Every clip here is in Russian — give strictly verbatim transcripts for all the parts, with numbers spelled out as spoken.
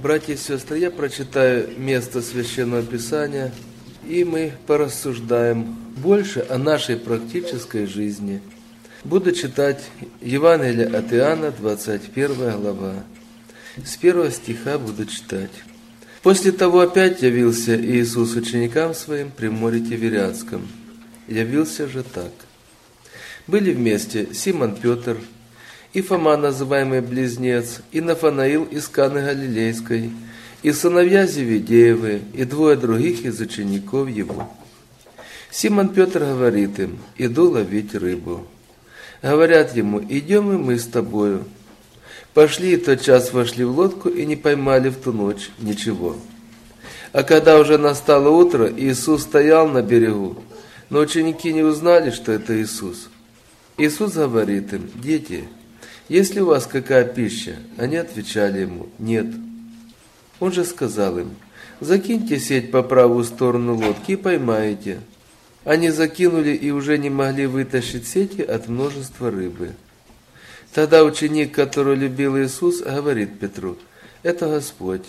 Братья и сестры, я прочитаю место Священного Писания, и мы порассуждаем больше о нашей практической жизни. Буду читать Евангелие от Иоанна, двадцать первая глава. С первого стиха буду читать. «После того опять явился Иисус ученикам своим при море Тивериадском. Явился же так. Были вместе Симон Петр, и Фома, называемый Близнец, и Нафанаил из Каны Галилейской, и сыновья Зеведеевы, и двое других из учеников его. Симон Петр говорит им: иду ловить рыбу. Говорят ему: идем и мы с тобою. Пошли, и тотчас вошли в лодку, и не поймали в ту ночь ничего. А когда уже настало утро, Иисус стоял на берегу, но ученики не узнали, что это Иисус. Иисус говорит им: дети, есть ли у вас какая пища? Они отвечали ему: нет. Он же сказал им: закиньте сеть по правую сторону лодки и поймаете. Они закинули и уже не могли вытащить сети от множества рыбы. Тогда ученик, который любил Иисус, говорит Петру: это Господь.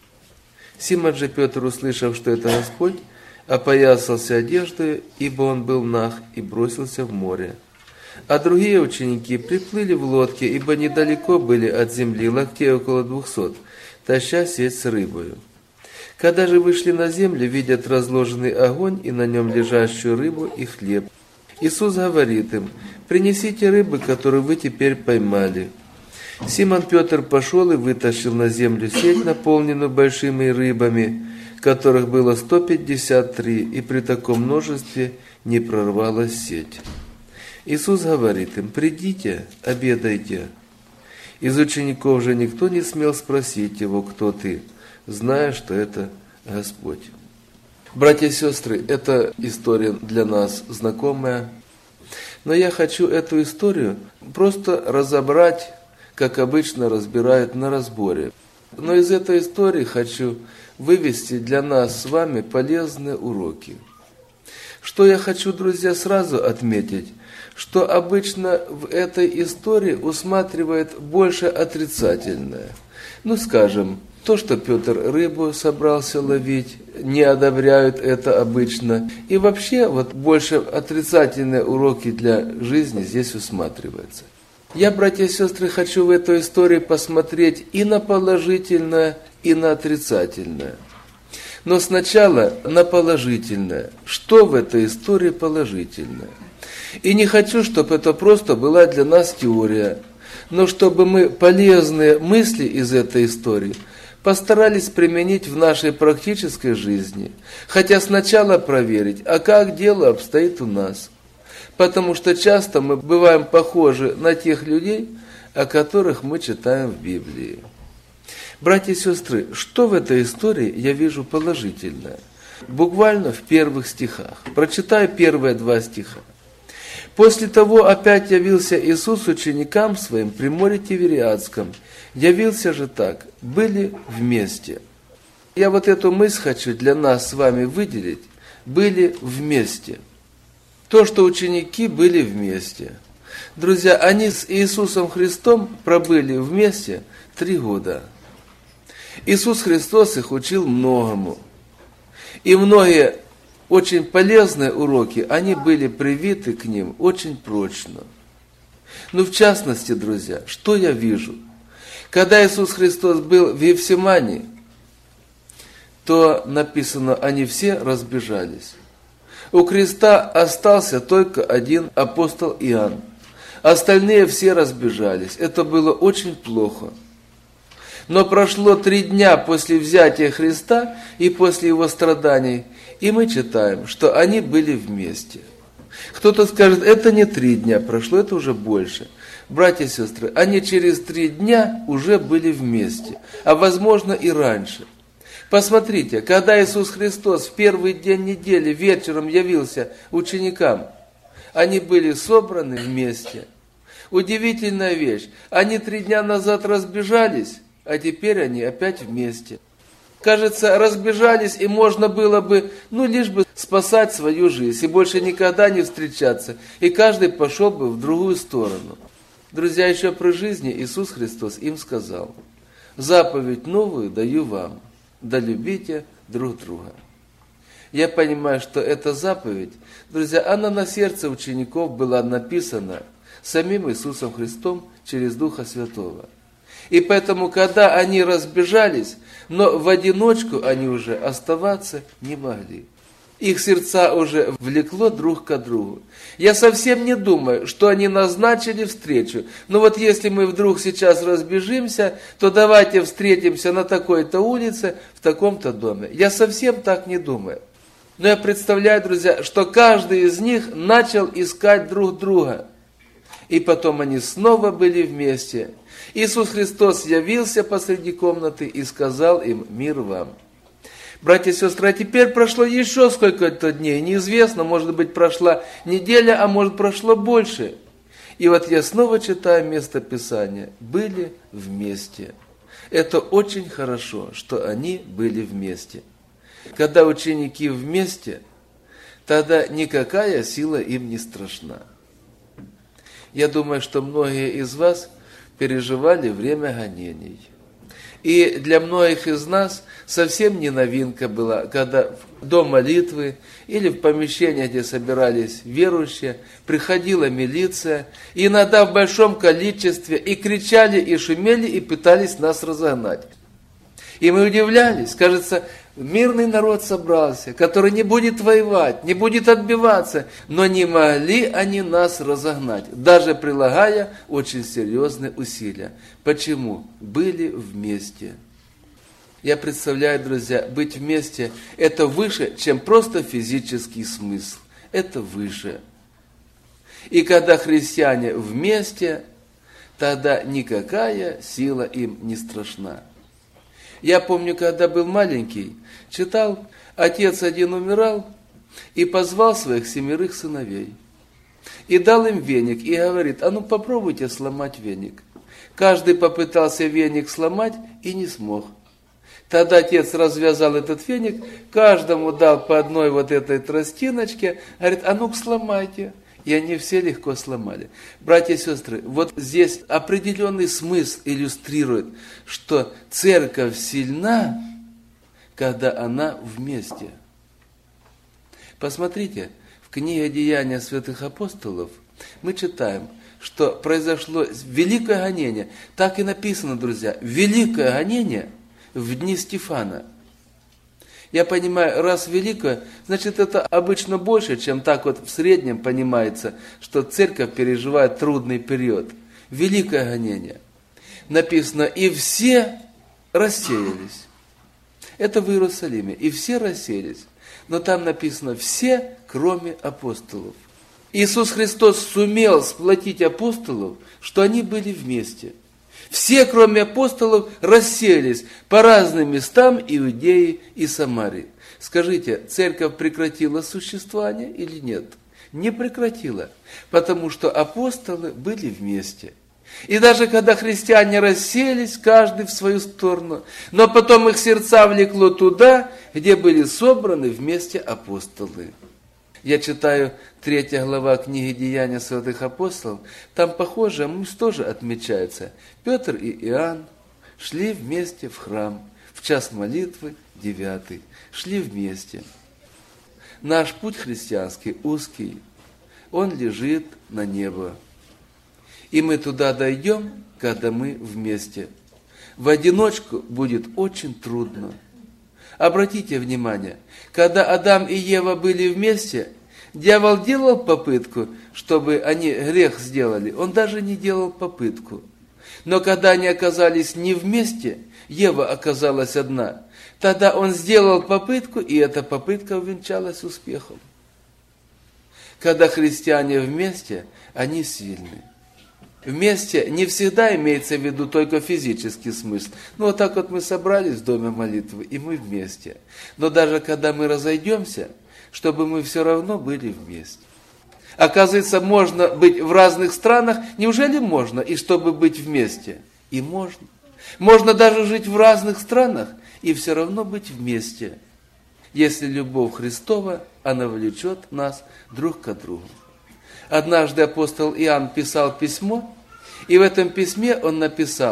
Симон же Петр, услышав, что это Господь, опоясался одеждой, ибо он был наг, и бросился в море. А другие ученики приплыли в лодке, ибо недалеко были от земли, локтей около двухсот, таща сеть с рыбою. Когда же вышли на землю, видят разложенный огонь и на нем лежащую рыбу и хлеб. Иисус говорит им: принесите рыбы, которую вы теперь поймали. Симон Петр пошел и вытащил на землю сеть, наполненную большими рыбами, которых было сто пятьдесят три, и при таком множестве не прорвалась сеть. Иисус говорит им: придите, обедайте. Из учеников же никто не смел спросить его: кто ты, зная, что это Господь. Братья и сестры, эта история для нас знакомая, но я хочу эту историю просто разобрать, как обычно разбирают на разборе. Но из этой истории хочу вывести для нас с вами полезные уроки. Что я хочу, друзья, сразу отметить, что обычно в этой истории усматривает больше отрицательное. Ну, скажем, то, что Петр рыбу собрался ловить, не одобряют это обычно. И вообще, вот больше отрицательные уроки для жизни здесь усматриваются. Я, братья и сестры, хочу в этой истории посмотреть и на положительное, и на отрицательное. Но сначала на положительное. Что в этой истории положительное? И не хочу, чтобы это просто была для нас теория, но чтобы мы полезные мысли из этой истории постарались применить в нашей практической жизни, хотя сначала проверить, а как дело обстоит у нас. Потому что часто мы бываем похожи на тех людей, о которых мы читаем в Библии. Братья и сестры, что в этой истории я вижу положительное? Буквально в первых стихах. Прочитаю первые два стиха. После того опять явился Иисус ученикам своим при море Тивериадском. Явился же так: были вместе. Я вот эту мысль хочу для нас с вами выделить. Были вместе. То, что ученики были вместе. Друзья, они с Иисусом Христом пробыли вместе три года. Иисус Христос их учил многому. И многие очень полезные уроки, они были привиты к ним очень прочно. Ну, в частности, друзья, что я вижу? Когда Иисус Христос был в Гефсимании, то написано, они все разбежались. У креста остался только один апостол Иоанн. Остальные все разбежались. Это было очень плохо. Но прошло три дня после взятия Христа и после его страданий, и мы читаем, что они были вместе. Кто-то скажет: это не три дня прошло, это уже больше. Братья и сестры, они через три дня уже были вместе, а возможно и раньше. Посмотрите, когда Иисус Христос в первый день недели вечером явился ученикам, они были собраны вместе. Удивительная вещь, они три дня назад разбежались, а теперь они опять вместе. Кажется, разбежались, и можно было бы, ну, лишь бы спасать свою жизнь, и больше никогда не встречаться, и каждый пошел бы в другую сторону. Друзья, еще при жизни Иисус Христос им сказал: заповедь новую даю вам, да любите друг друга. Я понимаю, что эта заповедь, друзья, она на сердце учеников была написана самим Иисусом Христом через Духа Святого. И поэтому, когда они разбежались, но в одиночку они уже оставаться не могли. Их сердца уже влекло друг к другу. Я совсем не думаю, что они назначили встречу. Но вот если мы вдруг сейчас разбежимся, то давайте встретимся на такой-то улице, в таком-то доме. Я совсем так не думаю. Но я представляю, друзья, что каждый из них начал искать друг друга. И потом они снова были вместе. Иисус Христос явился посреди комнаты и сказал им: «Мир вам». Братья и сестры, а теперь прошло еще сколько-то дней, неизвестно, может быть, прошла неделя, а может, прошло больше. И вот я снова читаю место Писания. Были вместе. Это очень хорошо, что они были вместе. Когда ученики вместе, тогда никакая сила им не страшна. Я думаю, что многие из вас переживали время гонений. И для многих из нас совсем не новинка была, когда до молитвы или в помещении, где собирались верующие, приходила милиция, и иногда в большом количестве, и кричали, и шумели, и пытались нас разогнать. И мы удивлялись, кажется, мирный народ собрался, который не будет воевать, не будет отбиваться, но не могли они нас разогнать, даже прилагая очень серьезные усилия. Почему? Были вместе. Я представляю, друзья, быть вместе – это выше, чем просто физический смысл. Это выше. И когда христиане вместе, тогда никакая сила им не страшна. Я помню, когда был маленький, читал, отец один умирал и позвал своих семерых сыновей. И дал им веник, и говорит: а ну попробуйте сломать веник. Каждый попытался веник сломать и не смог. Тогда отец развязал этот веник, каждому дал по одной вот этой тростиночке, говорит: а ну-ка сломайте. И они все легко сломали. Братья и сестры, вот здесь определенный смысл иллюстрирует, что церковь сильна, когда она вместе. Посмотрите, в книге «Деяния святых апостолов» мы читаем, что произошло великое гонение. Так и написано, друзья, великое гонение в дни Стефана. Я понимаю, раз великое, значит, это обычно больше, чем так вот в среднем понимается, что церковь переживает трудный период. Великое гонение. Написано: и все рассеялись. Это в Иерусалиме. И все рассеялись. Но там написано: все, кроме апостолов. Иисус Христос сумел сплотить апостолов, что они были вместе. Все, кроме апостолов, расселись по разным местам Иудеи и Самарии. Скажите, церковь прекратила существование или нет? Не прекратила, потому что апостолы были вместе. И даже когда христиане расселись, каждый в свою сторону, но потом их сердца влекло туда, где были собраны вместе апостолы. Я читаю третья глава книги «Деяния святых апостолов», там похожая мысль тоже отмечается. Петр и Иоанн шли вместе в храм, в час молитвы девятый, шли вместе. Наш путь христианский узкий, он лежит на небо. И мы туда дойдем, когда мы вместе. В одиночку будет очень трудно. Обратите внимание, когда Адам и Ева были вместе, дьявол делал попытку, чтобы они грех сделали. Он даже не делал попытку. Но когда они оказались не вместе, Ева оказалась одна, тогда он сделал попытку, и эта попытка увенчалась успехом. Когда христиане вместе, они сильны. Вместе не всегда имеется в виду только физический смысл. Ну, вот так вот мы собрались в доме молитвы, и мы вместе. Но даже когда мы разойдемся, чтобы мы все равно были вместе. Оказывается, можно быть в разных странах. Неужели можно, и чтобы быть вместе? И можно. Можно даже жить в разных странах, и все равно быть вместе. Если любовь Христова, она влечет нас друг к другу. Однажды апостол Иоанн писал письмо, и в этом письме он написал: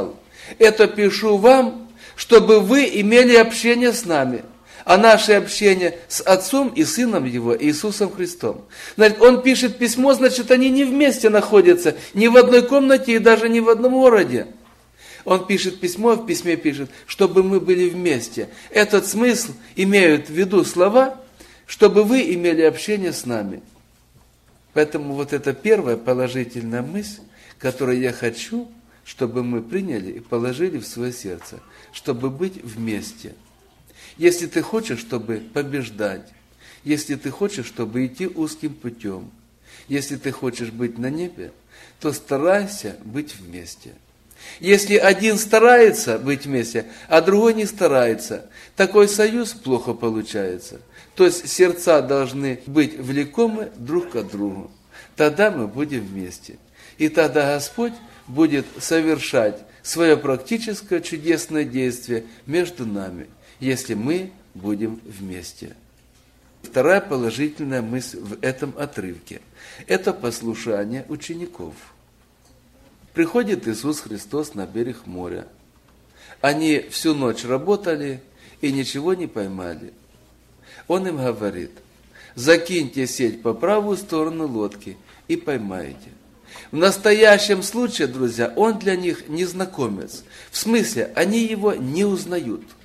Это пишу вам, чтобы вы имели общение с нами, а наше общение с Отцом и Сыном Его, Иисусом Христом. Значит, он пишет письмо, значит, они не вместе находятся, ни в одной комнате и даже не в одном городе. Он пишет письмо, в письме пишет, чтобы мы были вместе. Этот смысл имеют в виду слова, чтобы вы имели общение с нами. Поэтому вот это первая положительная мысль, которую я хочу, чтобы мы приняли и положили в свое сердце, чтобы быть вместе. Если ты хочешь, чтобы побеждать, если ты хочешь, чтобы идти узким путем, если ты хочешь быть на небе, то старайся быть вместе. Если один старается быть вместе, а другой не старается, такой союз плохо получается. То есть сердца должны быть влекомы друг к другу. Тогда мы будем вместе. И тогда Господь будет совершать свое практическое чудесное действие между нами, если мы будем вместе. Вторая положительная мысль в этом отрывке – это послушание учеников. Приходит Иисус Христос на берег моря. Они всю ночь работали и ничего не поймали. Он им говорит: закиньте сеть по правую сторону лодки и поймаете. В настоящем случае, друзья, он для них незнакомец. В смысле, они его не узнают.